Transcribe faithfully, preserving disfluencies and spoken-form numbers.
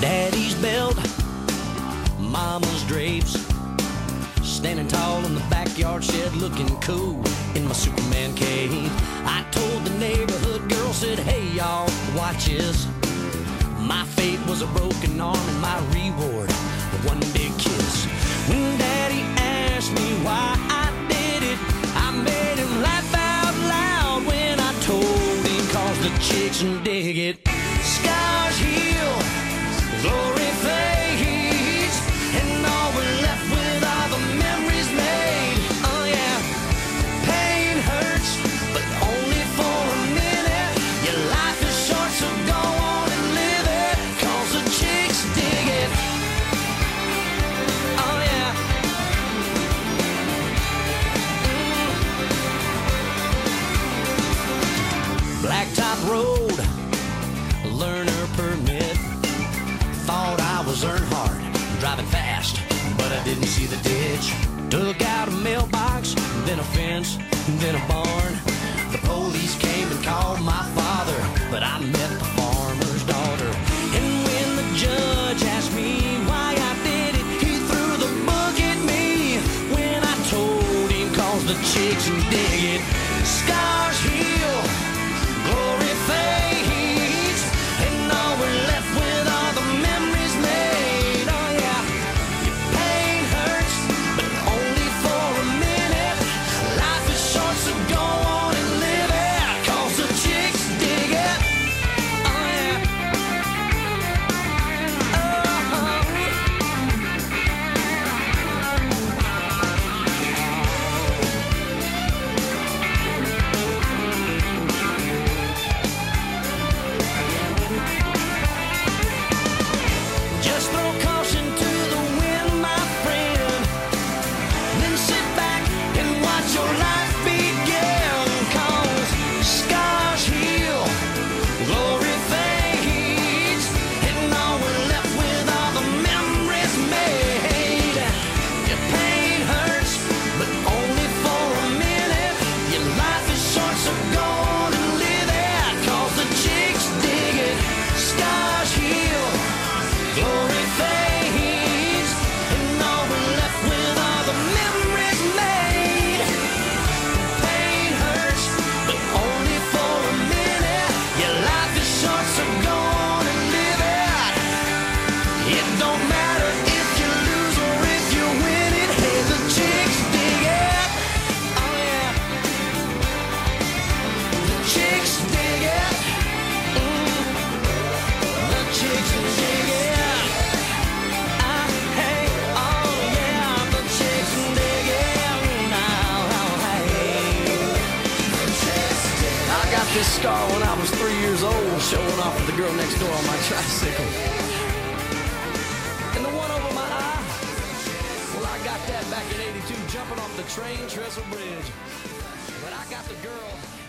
Daddy's belt, mama's drapes, standing tall in the backyard shed looking cool in my Superman cape. I told the neighborhood girl, said, hey y'all, watch this. My fate was a broken arm and my reward one big kiss. When Daddy asked me why I did it, I made him laugh out loud when I told him, cause the chicks dig it. Scars heal, glory fades, and all we're left with are the memories made. Oh yeah, pain hurts, but only for a minute. Your life is short, so go on and live it, cause the chicks dig it. Oh yeah. Mm. Blacktop road, learner permit. Thought I was Earnhardt, driving fast, but I didn't see the ditch. Took out a mailbox, then a fence, then a barn. The police came and called my father, but I met the farmer's daughter. And when the judge asked me why I did it, he threw the book at me when I told him, cause the chicks dig it. Scars heal, glory fades, and all we're left with are the memories made. Oh yeah, your pain hurts, but only for a minute. Life is short, so go on and live it, cause the chicks dig it. Oh yeah. Just throw caution to the wind, my friend, then sit back and watch your life begin, cause scars heal, glory fades, and all we're left with are the memories made. Your pain hurts, but only for a minute. Your life is short, so go on and live it, cause the chicks dig it. Scars heal, glory fades, and all we're left with are the memories made. Pain hurts, but only for a minute. Your life is short, so go on and live it. It don't matter if you lose or if you win it. Hey, the chicks dig it. Oh yeah, the chicks dig it. Mm. The chicks dig it. Ah, hey, oh yeah, the chicks dig it. Now, oh, hey. I got this scar when I was three years old, showing off with the girl next door on my tricycle. And the one over my eye, well, I got that back in eighty-two, jumping off the train trestle bridge. But I got the girl